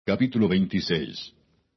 Capítulo 26.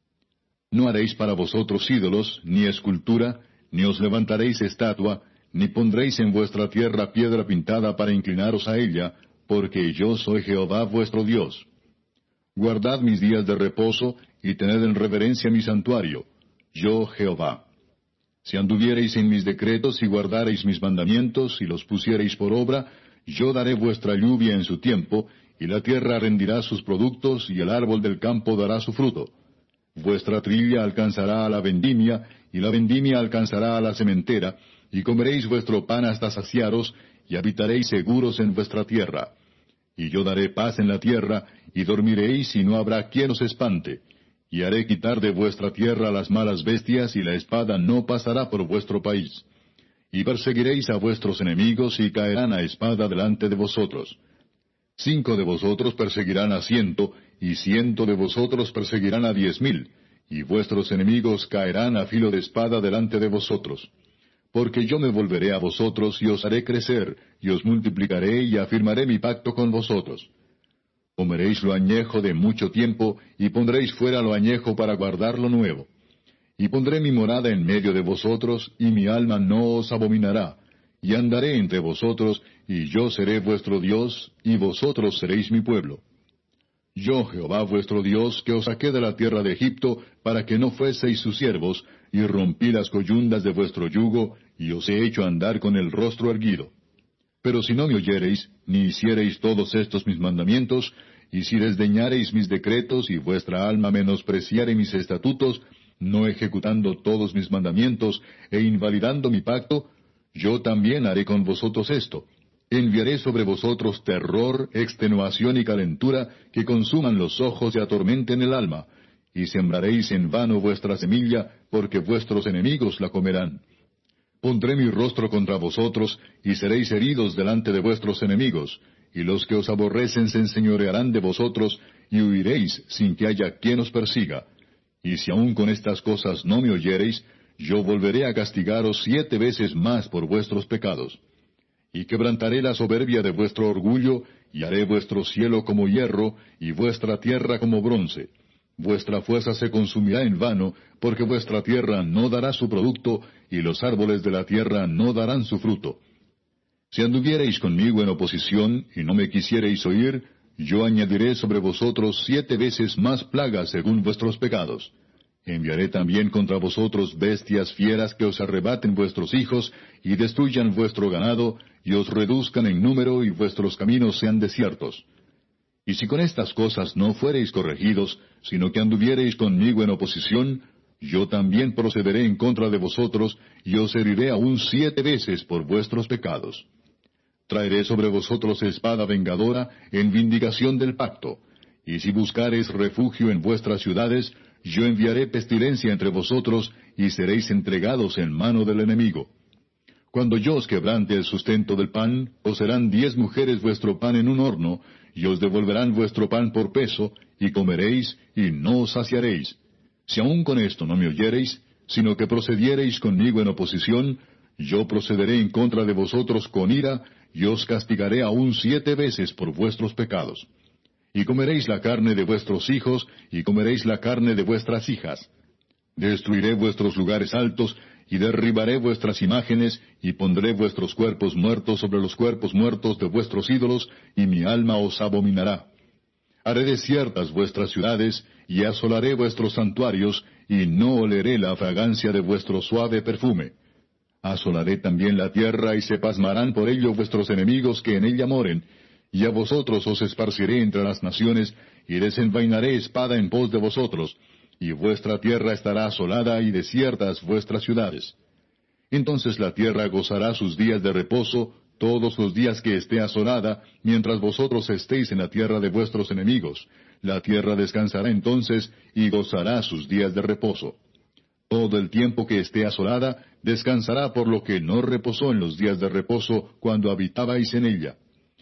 No haréis para vosotros ídolos, ni escultura, ni os levantaréis estatua, ni pondréis en vuestra tierra piedra pintada para inclinaros a ella, porque yo soy Jehová vuestro Dios. Guardad mis días de reposo, y tened en reverencia mi santuario, yo Jehová. Si anduviereis en mis decretos y guardareis mis mandamientos, y los pusiereis por obra, yo daré vuestra lluvia en su tiempo, y la tierra rendirá sus productos, y el árbol del campo dará su fruto. Vuestra trilla alcanzará a la vendimia, y la vendimia alcanzará a la sementera, y comeréis vuestro pan hasta saciaros, y habitaréis seguros en vuestra tierra. Y yo daré paz en la tierra, y dormiréis, y no habrá quien os espante. Y haré quitar de vuestra tierra las malas bestias, y la espada no pasará por vuestro país. Y perseguiréis a vuestros enemigos, y caerán a espada delante de vosotros. 5 de vosotros perseguirán a 100, y 100 de vosotros perseguirán a 10,000, y vuestros enemigos caerán a filo de espada delante de vosotros. Porque yo me volveré a vosotros, y os haré crecer, y os multiplicaré, y afirmaré mi pacto con vosotros. Comeréis lo añejo de mucho tiempo, y pondréis fuera lo añejo para guardar lo nuevo. Y pondré mi morada en medio de vosotros, y mi alma no os abominará, y andaré entre vosotros, y yo seré vuestro Dios, y vosotros seréis mi pueblo. Yo, Jehová vuestro Dios, que os saqué de la tierra de Egipto, para que no fueseis sus siervos, y rompí las coyundas de vuestro yugo, y os he hecho andar con el rostro erguido. Pero si no me oyereis, ni hiciereis todos estos mis mandamientos, y si desdeñareis mis decretos, y vuestra alma menospreciare mis estatutos, no ejecutando todos mis mandamientos, e invalidando mi pacto, yo también haré con vosotros esto. Enviaré sobre vosotros terror, extenuación y calentura, que consuman los ojos y atormenten el alma, y sembraréis en vano vuestra semilla, porque vuestros enemigos la comerán. Pondré mi rostro contra vosotros, y seréis heridos delante de vuestros enemigos, y los que os aborrecen se enseñorearán de vosotros, y huiréis sin que haya quien os persiga. Y si aun con estas cosas no me oyereis, yo volveré a castigaros 7 veces más por vuestros pecados. Y quebrantaré la soberbia de vuestro orgullo, y haré vuestro cielo como hierro, y vuestra tierra como bronce. Vuestra fuerza se consumirá en vano, porque vuestra tierra no dará su producto, y los árboles de la tierra no darán su fruto. Si anduviereis conmigo en oposición, y no me quisiereis oír, yo añadiré sobre vosotros 7 veces más plagas según vuestros pecados. Enviaré también contra vosotros bestias fieras que os arrebaten vuestros hijos, y destruyan vuestro ganado, y os reduzcan en número, y vuestros caminos sean desiertos. Y si con estas cosas no fuereis corregidos, sino que anduviereis conmigo en oposición, yo también procederé en contra de vosotros, y os heriré aún 7 veces por vuestros pecados. Traeré sobre vosotros espada vengadora en vindicación del pacto. Y si buscareis refugio en vuestras ciudades, yo enviaré pestilencia entre vosotros, y seréis entregados en mano del enemigo. Cuando yo os quebrante el sustento del pan, os serán 10 mujeres vuestro pan en un horno, y os devolverán vuestro pan por peso, y comeréis, y no os saciaréis. Si aun con esto no me oyereis, sino que procediereis conmigo en oposición, yo procederé en contra de vosotros con ira, y os castigaré aún 7 veces por vuestros pecados. Y comeréis la carne de vuestros hijos, y comeréis la carne de vuestras hijas. Destruiré vuestros lugares altos, y derribaré vuestras imágenes, y pondré vuestros cuerpos muertos sobre los cuerpos muertos de vuestros ídolos, y mi alma os abominará. Haré desiertas vuestras ciudades, y asolaré vuestros santuarios, y no oleré la fragancia de vuestro suave perfume. Asolaré también la tierra, y se pasmarán por ello vuestros enemigos que en ella moren, y a vosotros os esparciré entre las naciones, y desenvainaré espada en pos de vosotros, y vuestra tierra estará asolada y desiertas vuestras ciudades. Entonces la tierra gozará sus días de reposo, todos los días que esté asolada, mientras vosotros estéis en la tierra de vuestros enemigos. La tierra descansará entonces, y gozará sus días de reposo. Todo el tiempo que esté asolada, descansará por lo que no reposó en los días de reposo cuando habitabais en ella.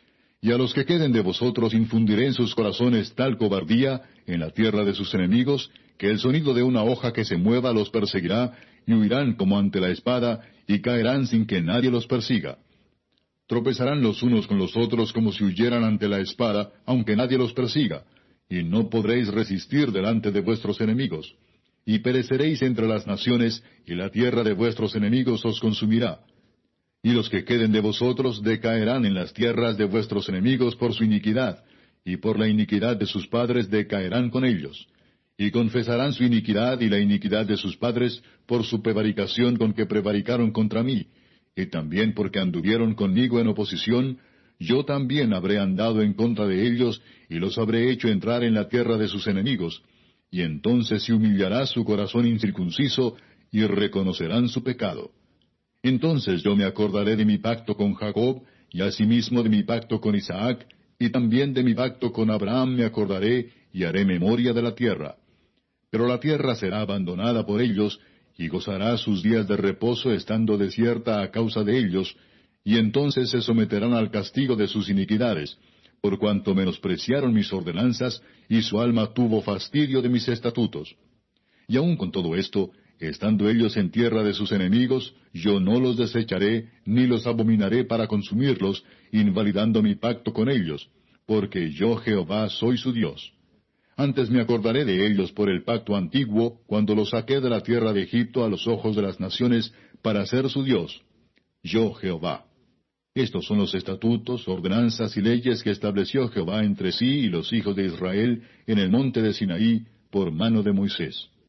Y a los que queden de vosotros infundiré en sus corazones tal cobardía en la tierra de sus enemigos, que el sonido de una hoja que se mueva los perseguirá, y huirán como ante la espada, y caerán sin que nadie los persiga. Tropezarán los unos con los otros como si huyeran ante la espada, aunque nadie los persiga, y no podréis resistir delante de vuestros enemigos. Y pereceréis entre las naciones, y la tierra de vuestros enemigos os consumirá. Y los que queden de vosotros decaerán en las tierras de vuestros enemigos por su iniquidad, y por la iniquidad de sus padres decaerán con ellos. Y confesarán su iniquidad y la iniquidad de sus padres por su prevaricación con que prevaricaron contra mí, y también porque anduvieron conmigo en oposición, yo también habré andado en contra de ellos, y los habré hecho entrar en la tierra de sus enemigos, y entonces se humillará su corazón incircunciso, y reconocerán su pecado. Entonces yo me acordaré de mi pacto con Jacob, y asimismo de mi pacto con Isaac, y también de mi pacto con Abraham me acordaré, y haré memoria de la tierra. Pero la tierra será abandonada por ellos, y gozará sus días de reposo estando desierta a causa de ellos, y entonces se someterán al castigo de sus iniquidades, por cuanto menospreciaron mis ordenanzas, y su alma tuvo fastidio de mis estatutos. Y aun con todo esto, estando ellos en tierra de sus enemigos, yo no los desecharé, ni los abominaré para consumirlos, invalidando mi pacto con ellos, porque yo Jehová soy su Dios. Antes me acordaré de ellos por el pacto antiguo, cuando los saqué de la tierra de Egipto a los ojos de las naciones, para ser su Dios. Yo Jehová. Estos son los estatutos, ordenanzas y leyes que estableció Jehová entre sí y los hijos de Israel en el monte de Sinaí, por mano de Moisés.